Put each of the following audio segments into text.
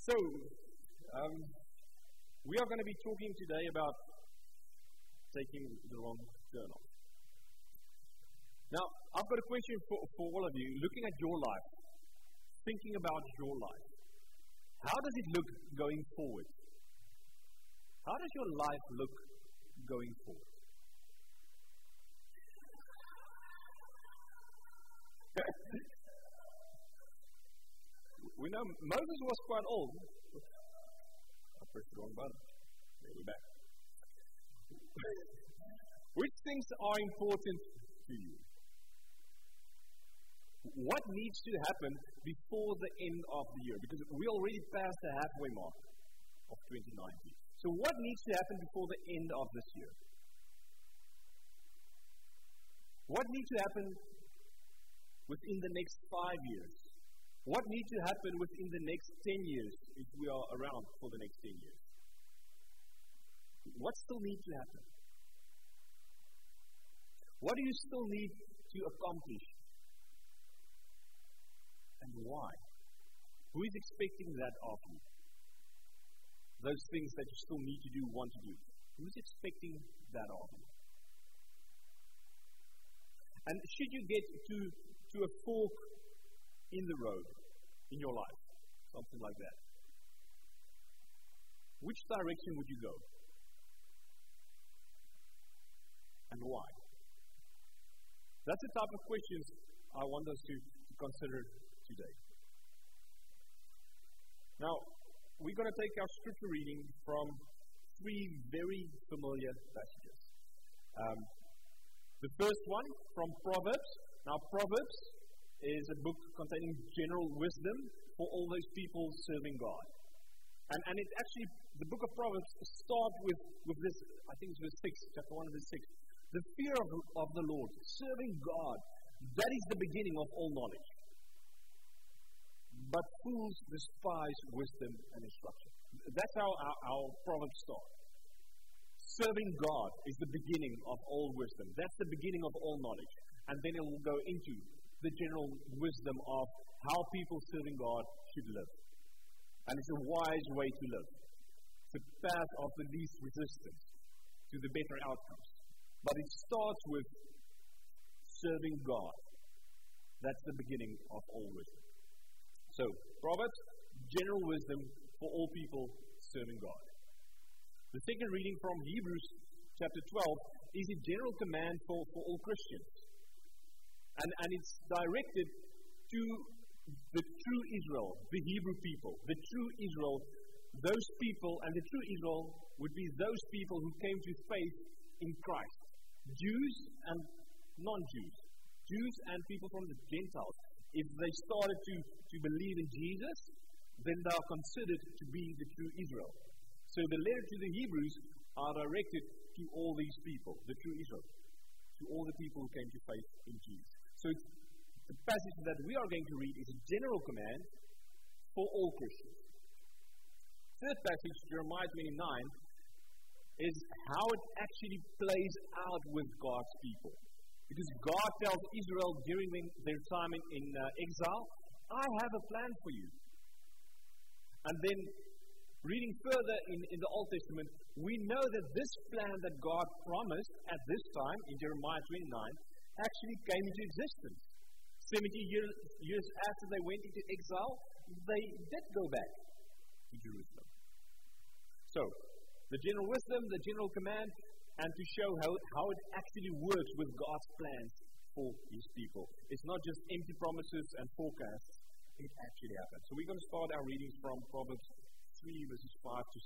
So, we are going to be talking today about taking the wrong turn off. Now, I've got a question for all of you. Looking at your life, thinking about your life, how does it look going forward? How does your life look going forward? We know Moses was quite old. I pressed the wrong button. There we're back. Which things are important to you? What needs to happen before the end of the year? Because we already passed the halfway mark of 2019. So what needs to happen before the end of this year? What needs to happen within the next 5 years? What needs to happen within the next 10 years if we are around for the next 10 years? What still needs to happen? What do you still need to accomplish? And why? Who is expecting that of you? Those things that you still need to do, want to do. Who is expecting that of you? And should you get to a fork in the road in your life, something like that, which direction would you go? And why? That's the type of questions I want us to consider today. Now, we're going to take our scripture reading from three very familiar passages. The first one from Proverbs. Now, Proverbs is a book containing general wisdom for all those people serving God. And it actually, the book of Proverbs starts with this, I think it's verse 6, chapter 1 verse 6. The fear of the Lord, serving God, that is the beginning of all knowledge. But fools despise wisdom and instruction. That's how our Proverbs start. Serving God is the beginning of all wisdom. That's the beginning of all knowledge. And then it will go into the general wisdom of how people serving God should live. And it's a wise way to live. The path of the least resistance to the better outcomes. But it starts with serving God. That's the beginning of all wisdom. So, Proverbs, general wisdom for all people serving God. The second reading from Hebrews chapter 12 is a general command for all Christians. And it's directed to the true Israel, the Hebrew people. The true Israel, those people, and the true Israel would be those people who came to faith in Christ. Jews and non-Jews. Jews and people from the Gentiles. If they started to believe in Jesus, then they are considered to be the true Israel. So the letter to the Hebrews are directed to all these people, the true Israel, to all the people who came to faith in Jesus. So the passage that we are going to read is a general command for all Christians. Third passage, Jeremiah 29, is how it actually plays out with God's people. Because God tells Israel during their time in exile, I have a plan for you. And then, reading further in the Old Testament, we know that this plan that God promised at this time, in Jeremiah 29, actually came into existence. 70 years after they went into exile, they did go back to Jerusalem. So, the general wisdom, the general command, and to show how it actually works with God's plans for His people. It's not just empty promises and forecasts. It actually happens. So we're going to start our readings from Proverbs 3 verses 5 to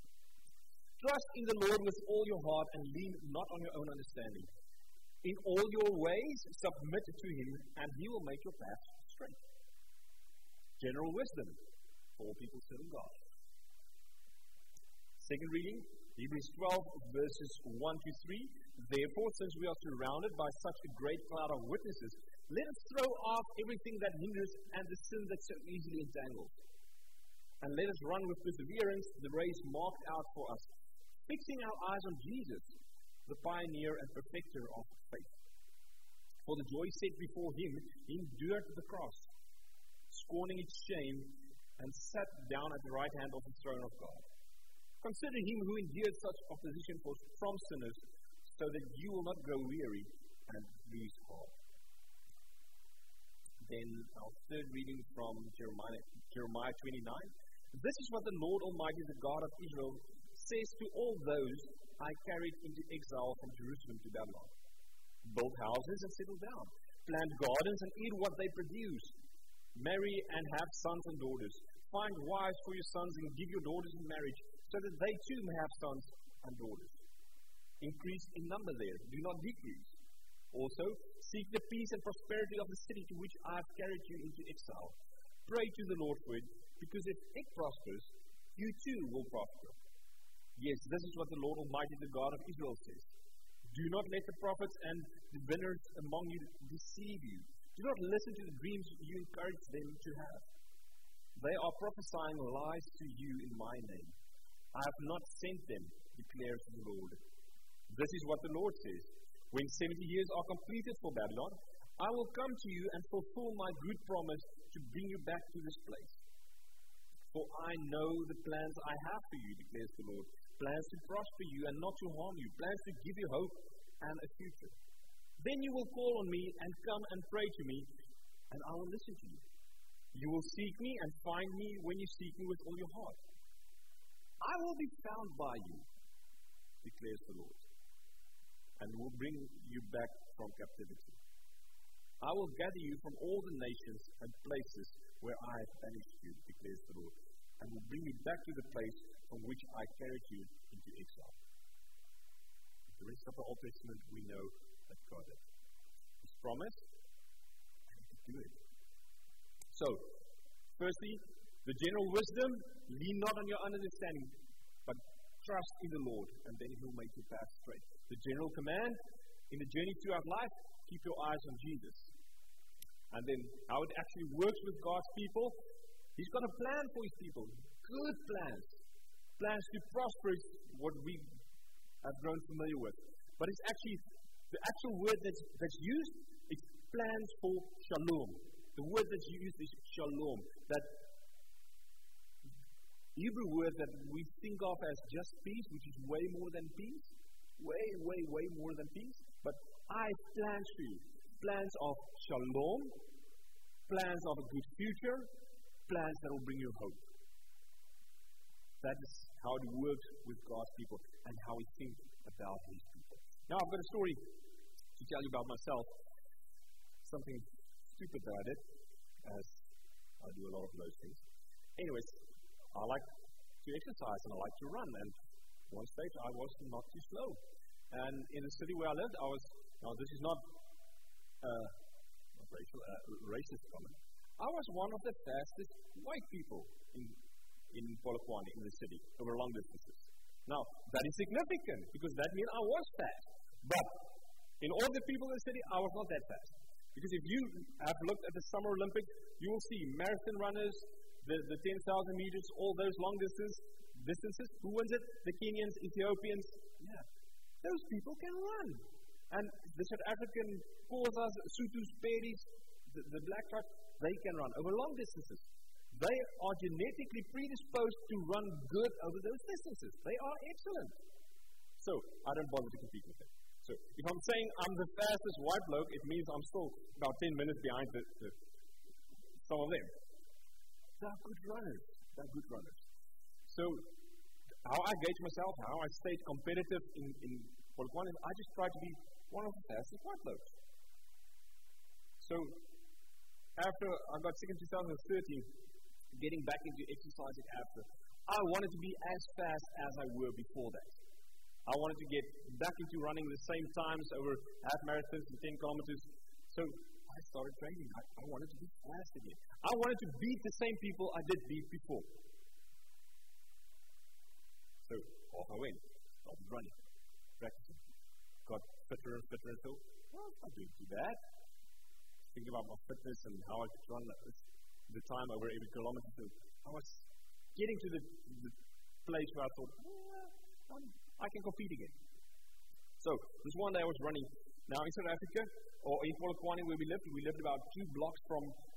6. Trust in the Lord with all your heart and lean not on your own understanding. In all your ways submit to Him and He will make your path straight. General wisdom for all people serving God. Second reading, Hebrews 12 verses 1 to 3. Therefore, since we are surrounded by such a great cloud of witnesses, let us throw off everything that hinders and the sin that so easily entangles. And let us run with perseverance the race marked out for us, fixing our eyes on Jesus, the pioneer and perfecter of faith. For the joy set before Him, He endured the cross, scorning its shame, and sat down at the right hand of the throne of God. Consider him who endured such opposition from sinners, so that you will not grow weary and lose heart. Then our third reading from Jeremiah 29. This is what the Lord Almighty, the God of Israel, says to all those I carried into exile from Jerusalem to Babylon. Build houses and settle down. Plant gardens and eat what they produce. Marry and have sons and daughters. Find wives for your sons and give your daughters in marriage, so that they too may have sons and daughters. Increase in number there, do not decrease. Also, seek the peace and prosperity of the city to which I have carried you into exile. Pray to the Lord for it, because if it prospers, you too will prosper. Yes, this is what the Lord Almighty, the God of Israel, says. Do not let the prophets and diviners among you deceive you. Do not listen to the dreams you encourage them to have. They are prophesying lies to you in my name. I have not sent them, declares the Lord. This is what the Lord says. When 70 years are completed for Babylon, I will come to you and fulfill my good promise to bring you back to this place. For I know the plans I have for you, declares the Lord. Plans to prosper you and not to harm you. Plans to give you hope and a future. Then you will call on me and come and pray to me, and I will listen to you. You will seek me and find me when you seek me with all your heart. I will be found by you, declares the Lord, and will bring you back from captivity. I will gather you from all the nations and places where I have banished you, declares the Lord, and will bring you back to the place from which I carried you into exile. The rest of the Old Testament we know that God did. His promise, and He could do it. So, firstly, the general wisdom, lean not on your own understanding, but trust in the Lord, and then He'll make your path straight. The general command, in the journey throughout life, keep your eyes on Jesus. And then how it actually works with God's people, He's got a plan for His people. Good plans. Plans to prosper is what we have grown familiar with. But it's actually, the actual word that's used, it's plans for shalom. The word that's used is shalom. That Hebrew word that we think of as just peace, which is way more than peace. Way more than peace. But I have plans for you. Plans of shalom. Plans of a good future. Plans that will bring you hope. That is how it works with God's people and how He thinks about His people. Now I've got a story to tell you about myself. Something stupid that I did, as I do a lot of those things. Anyways, I like to exercise and I like to run, and one stage I was not too slow. And in the city where I lived, now this is not racist comment, I was one of the fastest white people in Polokwane, in the city, over long distances. Now, that is significant, because that means I was fast. But in all the people in the city, I was not that fast. Because if you have looked at the Summer Olympics, you will see marathon runners, the 10,000 meters, all those long distances. Who wins it? The Kenyans, Ethiopians. Yeah. Those people can run. And the South African Xhosas, Sothos, Pedis, the black tribes, they can run over long distances. They are genetically predisposed to run good over those distances. They are excellent. So, I don't bother to compete with them. So, if I'm saying I'm the fastest white bloke, it means I'm still about 10 minutes behind some of them. They're good runners. So, how I gauge myself, how I stay competitive in Polokwane, I just try to be one of the fastest white blokes. So, after I got sick in 2013, getting back into exercising after, I wanted to be as fast as I were before that. I wanted to get back into running the same times over half marathons and 10 kilometers. So I started training. I wanted to be fast again. I wanted to beat the same people I did beat before. So off I went. Started running, practicing. Got fitter and fitter until, well, I didn't do that. Thinking about my fitness and how I could run the time over every kilometer. So I was getting to the place where I thought, I can compete again. So, this one day I was running. Now, in South Africa, or in Polokwane where we lived about 2 blocks from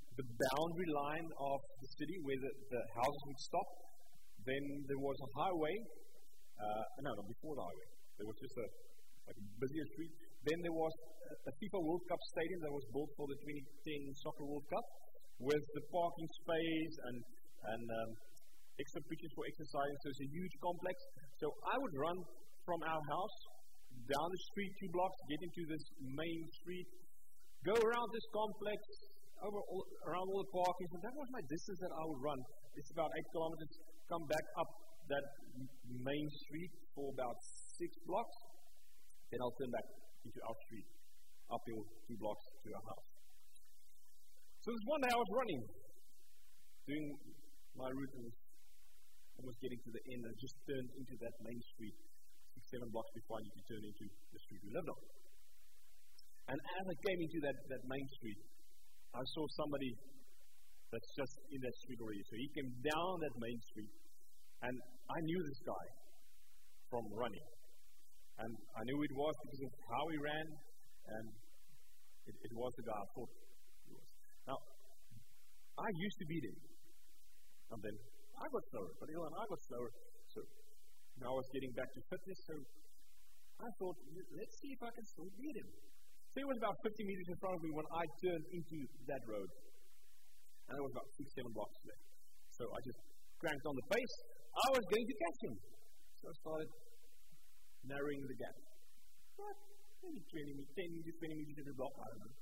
the boundary line of the city where the houses would stop. Then there was a highway. Before the highway. There was just a busier street. Then there was a FIFA World Cup stadium that was built for the 2010 Soccer World Cup with the parking space and extra pitches for exercising. So it's a huge complex. So I would run from our house down the street 2 blocks, get into this main street, go around this complex, around all the parking. So that was my distance that I would run. It's about 8 kilometers. Come back up that main street for about 6 blocks. Then I'll turn back into our street, uphill 2 blocks to our house. So this one day I was running, doing my route, and was almost getting to the end, and just turned into that main street 6-7 blocks before I need to turn into the street we lived on. And as I came into that main street, I saw somebody that's just in that street already. So he came down that main street, and I knew this guy from running. And I knew it was because of how he ran, and it was the guy I thought he was. Now, I used to beat him, and then I got slower, but I got slower. So now I was getting back to fitness, so I thought, let's see if I can still beat him. So he was about 50 meters in front of me when I turned into that road. And it was about 6-7 blocks left. So I just cranked on the pace. I was going to catch him. So I started narrowing the gap. But maybe 10 to 20 meters every block, I don't know.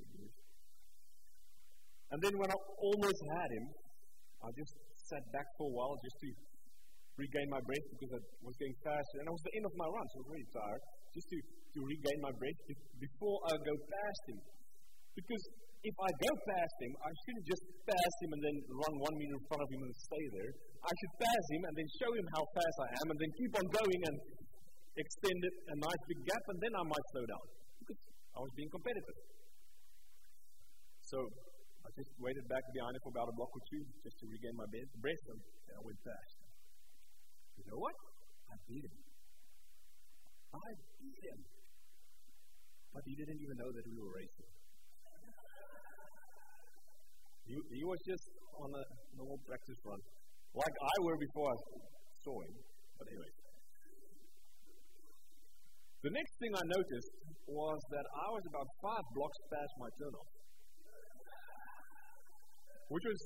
And then when I almost had him, I just sat back for a while just to regain my breath because I was going faster. And it was the end of my run, so I was really tired. Just to regain my breath before I go past him. Because if I go past him, I shouldn't just pass him and then run 1 meter in front of him and stay there. I should pass him and then show him how fast I am and then keep on going and extend it a nice big gap, and then I might slow down. Because I was being competitive. So I just waited back behind him for about a block or 2 just to regain my breath, and then I went past. You know what? I beat him. But he didn't even know that we were racing. He was just on a normal practice run, like I were before I saw him. But anyway. The next thing I noticed was that I was about 5 blocks past my turnoff, which was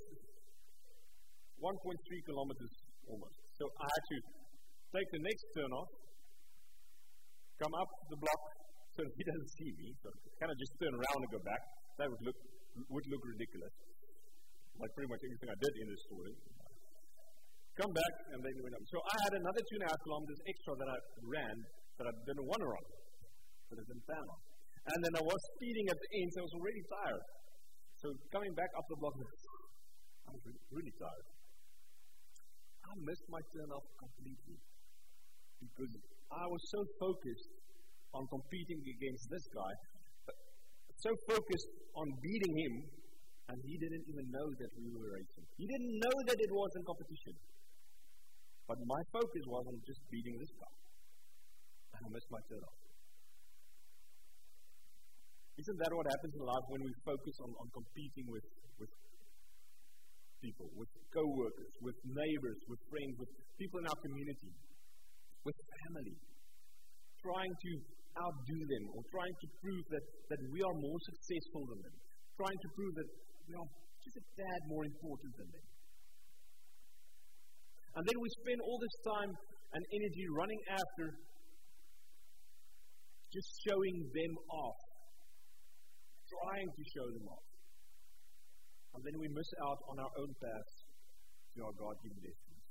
1.3 kilometers almost. So I had to take the next turnoff, come up the block so he doesn't see me, so kind of just turn around and go back. That would look ridiculous, like pretty much everything I did in this story. Come back and then went up. So I had another 2.5 kilometers extra that I ran that I didn't want to run, but I didn't plan on. And then I was speeding at the end, so I was already tired. So coming back up the block, I was really tired. I missed my turn-off completely because I was so focused on competing against this guy, so focused on beating him, and he didn't even know that we were racing. He didn't know that it was in competition. But my focus was on just beating this guy. And I missed my turn-off. Isn't that what happens in life when we focus on competing with people, with co-workers, with neighbors, with friends, with people in our community, with family, trying to outdo them or trying to prove that we are more successful than them, trying to prove that we are just a tad more important than them. And then we spend all this time and energy running after just showing them off, trying to show them off. And then we miss out on our own path to our God-given destinies.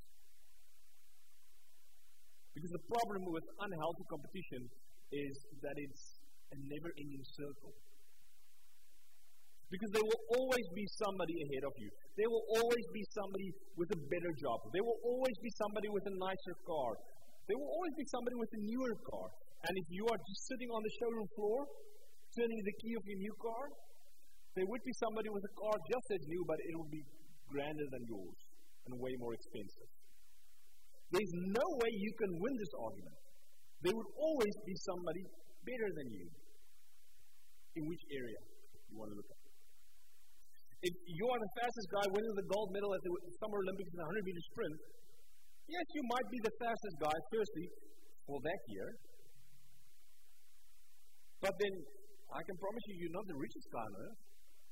Because the problem with unhealthy competition is that it's a never-ending circle. Because there will always be somebody ahead of you. There will always be somebody with a better job. There will always be somebody with a nicer car. There will always be somebody with a newer car. And if you are just sitting on the showroom floor, turning the key of your new car, there would be somebody with a car just as new, but it will be grander than yours and way more expensive. There's no way you can win this argument. There would always be somebody better than you. In which area you want to look at? If you are the fastest guy winning the gold medal at the Summer Olympics in the 100-meter sprint, yes, you might be the fastest guy, firstly, for that year. But then, I can promise you, you're not the richest guy on earth.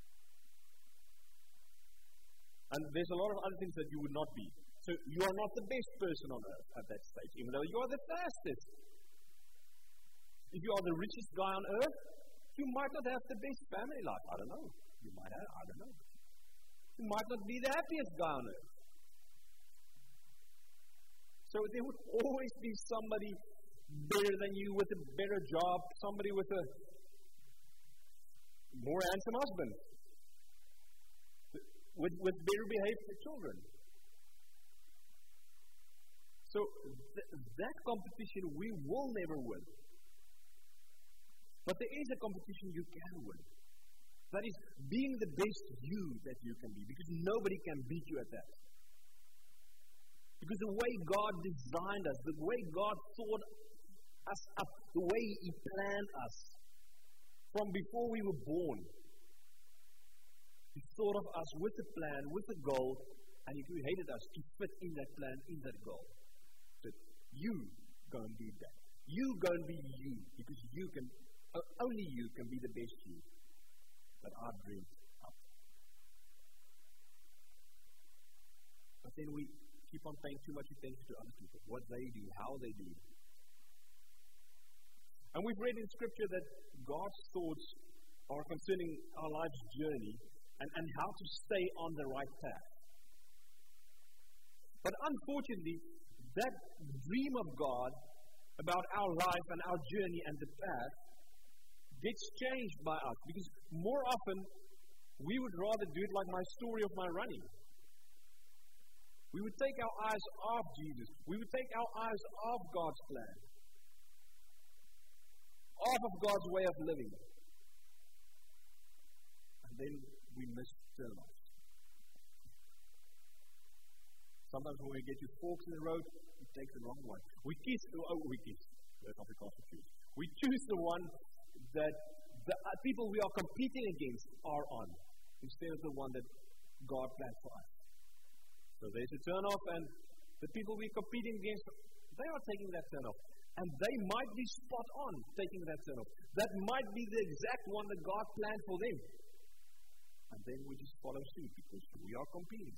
And there's a lot of other things that you would not be. So you are not the best person on earth at that stage, even though you are the fastest. If you are the richest guy on earth, you might not have the best family life. I don't know. You might have, I don't know. You might not be the happiest guy on earth. So there would always be somebody better than you with a better job, somebody with a more handsome husband, with better behaved children. So that competition we will never win. But there is a competition you can win. That is being the best you that you can be, because nobody can beat you at that. Because the way God designed us, the way God thought us up, the way He planned us, from before we were born, He thought of us with a plan, with a goal, and He created us to fit in that plan, in that goal. So you go and do that. You go and be you, because you can, only you can be the best you that I dreamed up. But then we keep on paying too much attention to other people, what they do, how they do. And we've read in Scripture that God's thoughts are concerning our life's journey and how to stay on the right path. But unfortunately, that dream of God about our life and our journey and the path gets changed by us, because more often we would rather do it like my story of my running. We would take our eyes off Jesus. We would take our eyes off God's plan, off of God's way of living. And then we miss turn off. Sometimes when we get to forks in the road, we take the wrong one. We choose. That's Afrikaans for choose. We choose the one that the people we are competing against are on, instead of the one that God planned for us. So there's a turn off, and the people we're competing against, they are taking that turn off. And they might be spot on taking that turn off. That might be the exact one that God planned for them. And then we just follow suit because we are competing.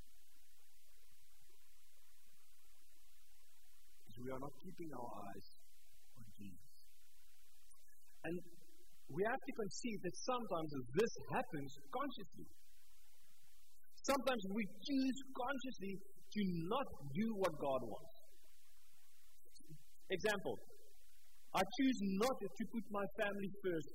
Because we are not keeping our eyes on Jesus. And we have to concede that sometimes this happens consciously. Sometimes we choose consciously to not do what God wants. Example, I choose not to put my family first.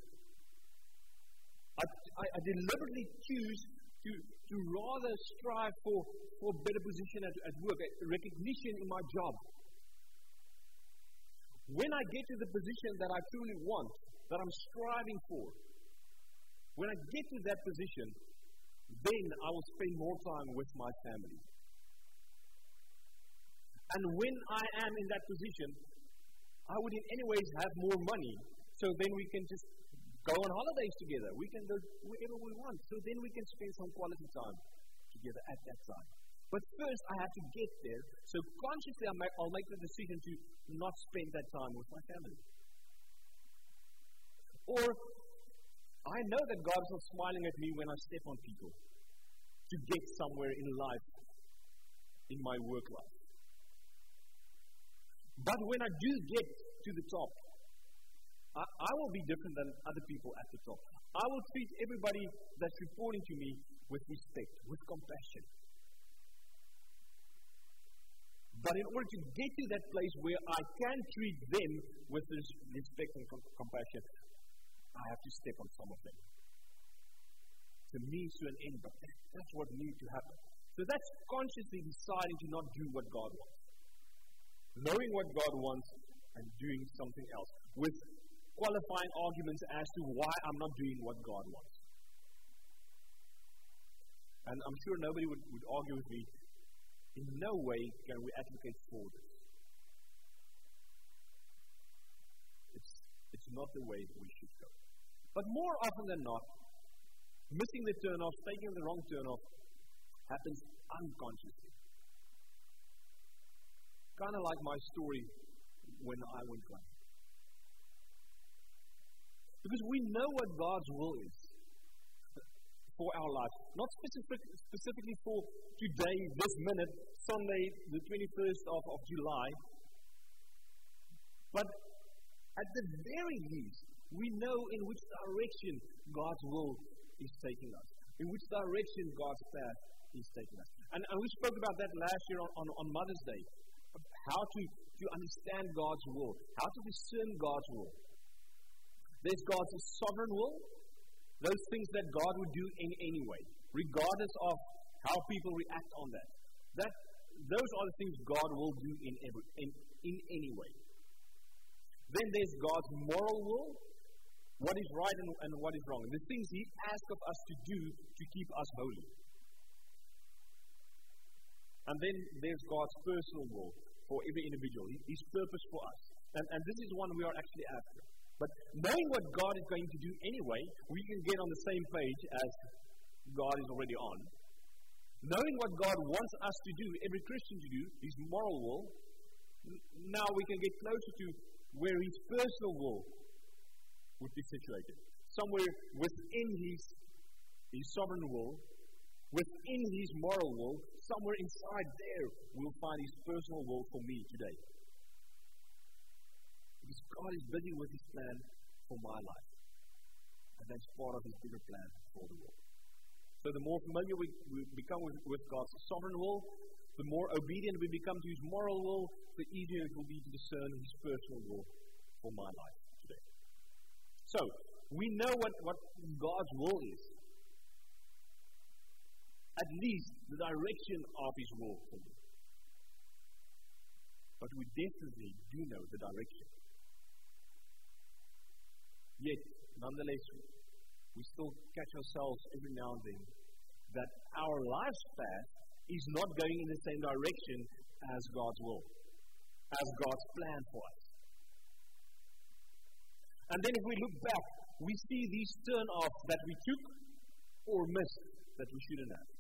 I deliberately choose to rather strive for a better position at work, recognition in my job. When I get to the position that I truly want, that I'm striving for, when I get to that position, then I will spend more time with my family. And when I am in that position, I would in any ways have more money, so then we can just go on holidays together. We can go wherever we want, so then we can spend some quality time together at that time. But first, I have to get there, so consciously I'll make the decision to not spend that time with my family. Or, I know that God is not smiling at me when I step on people to get somewhere in life, in my work life. But when I do get to the top, I will be different than other people at the top. I will treat everybody that's reporting to me with respect, with compassion. But in order to get to that place where I can treat them with respect and compassion, I have to step on some of them. To me, to an end, but that's what needs to happen. So that's consciously deciding to not do what God wants. Knowing what God wants and doing something else, with qualifying arguments as to why I'm not doing what God wants. And I'm sure nobody would argue with me. In no way can we advocate for this. It's not the way we should go. But more often than not, Missing the turn-off, taking the wrong turn-off, happens unconsciously. Kind of like my story when I went running. Because we know what God's will is for our life. Not specifically for today, this minute, Sunday, the 21st of July. But at the very least, we know in which direction God's will is taking us. In which direction God's path is taking us. And we spoke about that last year on Mother's Day. How to understand God's will. How to discern God's will. There's God's sovereign will. Those things that God would do in any way. Regardless of how people react on that. Those are the things God will do in any way. Then there's God's moral will. What is right and what is wrong. The things He asks of us to do to keep us holy. And then there's God's personal will for every individual. His purpose for us. And this is one we are actually after. But knowing what God is going to do anyway, we can get on the same page as God is already on. Knowing what God wants us to do, every Christian to do, His moral will, now we can get closer to where His personal will would be situated. Somewhere within His sovereign will, within His moral will, somewhere inside there, we'll find His personal will for me today. Because God is busy with His plan for my life. And that's part of His bigger plan for the world. So the more familiar we become with God's sovereign will, the more obedient we become to His moral will, the easier it will be to discern His personal will for my life today. So, we know what God's will is. At least the direction of His will for me. But we definitely do know the direction. Yet, nonetheless, we still catch ourselves every now and then that our life's path is not going in the same direction as God's will, as God's plan for us. And then if we look back, we see these turn-offs that we took or missed that we shouldn't have.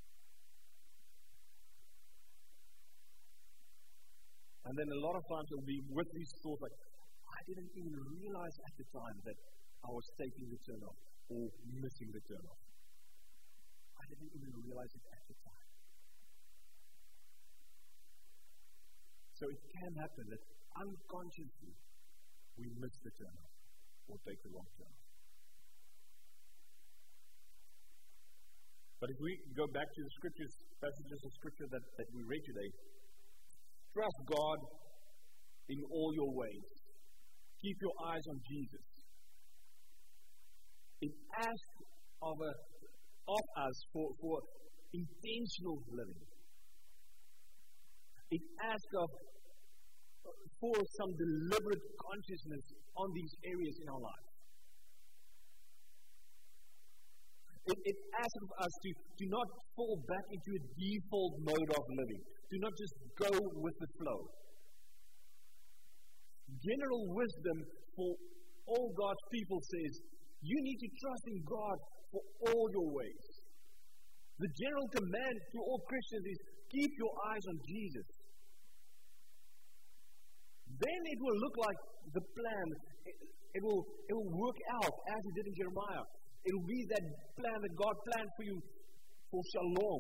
And then a lot of times it'll be with these thoughts like, I didn't even realize at the time that I was taking the turn-off or missing the turn-off. I didn't even realize it at the time. So it can happen that unconsciously we miss the turn-off or take the wrong turn-off. But if we go back to the scriptures, passages of scripture that we read today, trust God in all your ways. Keep your eyes on Jesus. It asks of us for intentional living. It asks for some deliberate consciousness on these areas in our lives. It asks of us to not fall back into a default mode of living. Do not just go with the flow. General wisdom for all God's people says, you need to trust in God for all your ways. The general command to all Christians is, keep your eyes on Jesus. Then it will look like the plan. It will work out as it did in Jeremiah. It will be that plan that God planned for you for shalom.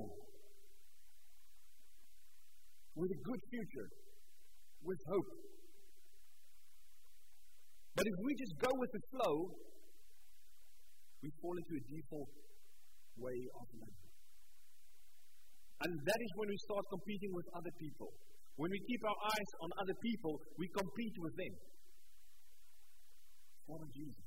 With a good future. With hope. But if we just go with the flow, we fall into a default way of living. And that is when we start competing with other people. When we keep our eyes on other people, we compete with them. Follow Jesus.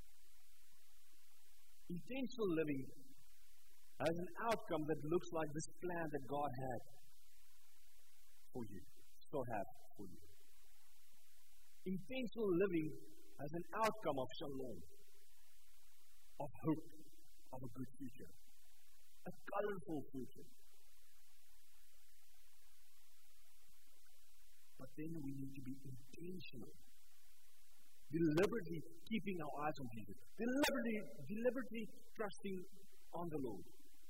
Intentional living has an outcome that looks like this plan that God had for you, still have for you. Intentional living has an outcome of shalom, of hope, of a good future, a colorful future. But then we need to be intentional. Deliberately keeping our eyes on Jesus. Deliberately trusting on the Lord.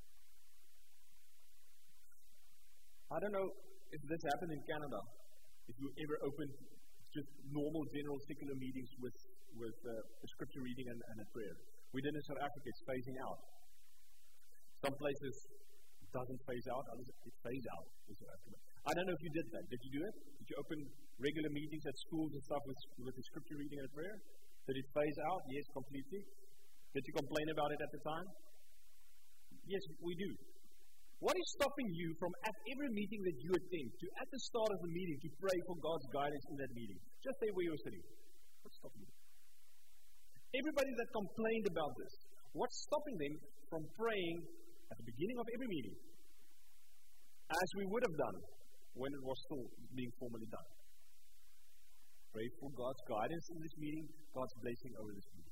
I don't know if this happened in Canada, if you ever opened just normal general secular meetings with a scripture reading and a prayer. We did in South Africa, it's phasing out. Some places it doesn't phase out, others it phase out in South Africa. I don't know if you did that. Did you do it? Did you open regular meetings at schools and stuff with the scripture reading and a prayer? Did it phase out? Yes, completely. Did you complain about it at the time? Yes, we do. What is stopping you from at every meeting that you attend, to at the start of the meeting, to pray for God's guidance in that meeting? Just stay where you're sitting. What's stopping you? Everybody that complained about this, what's stopping them from praying at the beginning of every meeting, as we would have done when it was still being formally done? Pray for God's guidance in this meeting, God's blessing over this meeting.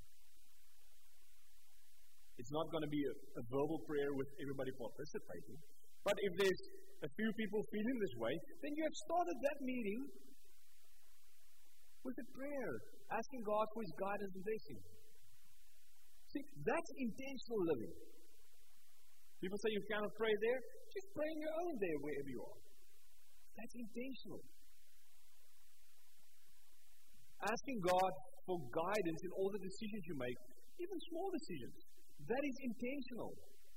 It's not going to be a verbal prayer with everybody participating. But if there's a few people feeling this way, then you have started that meeting with a prayer, asking God for His guidance and blessing. See, that's intentional living. People say you cannot pray there. Just pray in your own there, wherever you are. That's intentional. Asking God for guidance in all the decisions you make, even small decisions. That is intentional.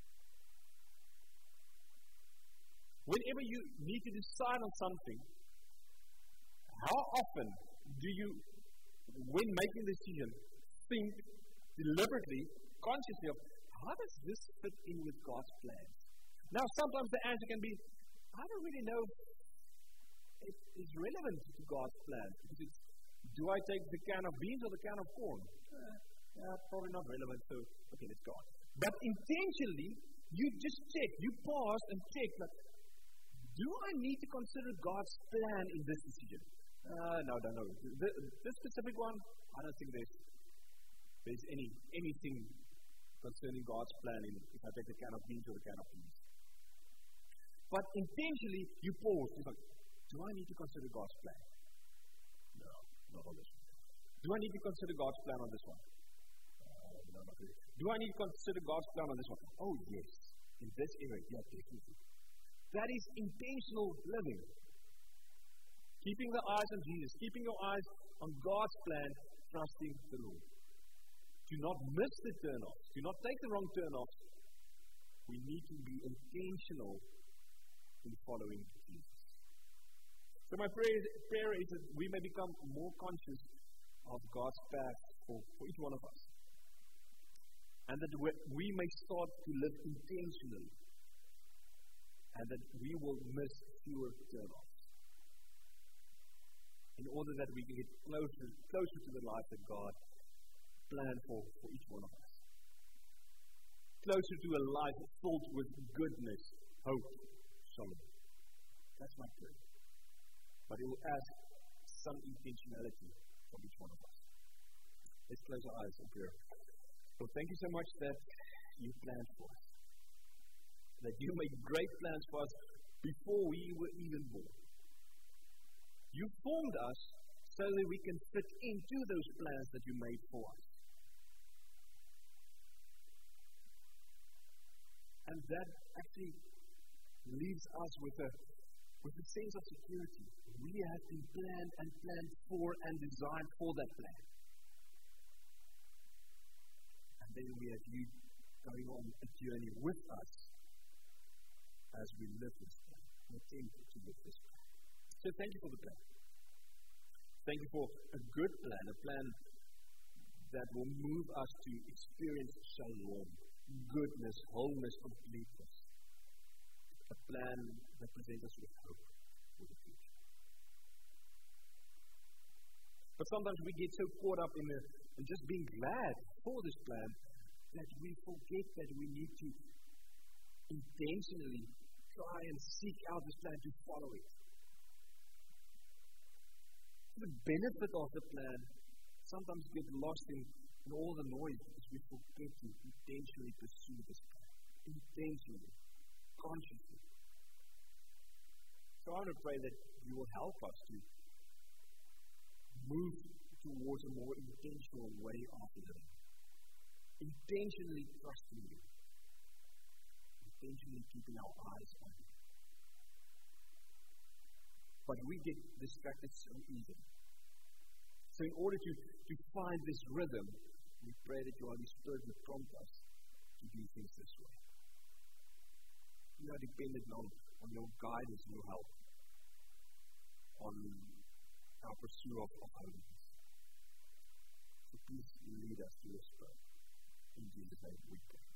Whenever you need to decide on something, how often do you, when making a decision, think deliberately, consciously of, how does this fit in with God's plans? Now, sometimes the answer can be, I don't really know if it's relevant to God's plans. Because it's, do I take the can of beans or the can of corn? Probably not relevant, so okay, let's go on. But intentionally, you just check, you pause and check, like, do I need to consider God's plan in this decision? No. This specific one, I don't think there's anything concerning God's plan in if I take the can of beans or the can of peas. But intentionally, you pause. It's like, do I need to consider God's plan? No, not on this one. Do I need to consider God's plan on this one? Do I need to consider God's plan on this one? Oh, yes. In this area, yeah, definitely. That is intentional living. Keeping the eyes on Jesus, keeping your eyes on God's plan, trusting the Lord. Do not miss the turn-offs. Do not take the wrong turn-offs. We need to be intentional in following Jesus. So my prayer is that we may become more conscious of God's path for each one of us. And that we may start to live intentionally. And that we will miss fewer turn-offs. In order that we can get closer to the life that God planned for each one of us. Closer to a life filled with goodness, hope, sorrow. That's my prayer. But it will ask some intentionality from each one of us. Let's close our eyes in prayer. Lord, thank you so much that you planned for us. That you made great plans for us before we were even born. You formed us so that we can fit into those plans that you made for us. And that actually leaves us with a sense of security. We have been planned for and designed for that plan. And then we have you going on a journey with us as we live this plan, attempt to live this plan. So thank you for the plan. Thank you for a good plan, a plan that will move us to experience shalom, goodness, wholeness, completeness. A plan that presents us with hope for the future. But sometimes we get so caught up in just being glad for this plan that we forget that we need to intentionally try and seek out this plan to follow it. The benefit of the plan sometimes gets lost in all the noise because we forget to intentionally pursue this plan. Intentionally, consciously. So I want to pray that you will help us to move towards a more intentional way of living. Intentionally trusting you. intentionally keeping our eyes on Him. But we get distracted so easily. So in order to find this rhythm, we pray that your Holy Spirit would prompt us to do things this way. We are dependent on your guidance and your help, on our pursuit of holiness. So please lead us to your Spirit. In Jesus' name we pray.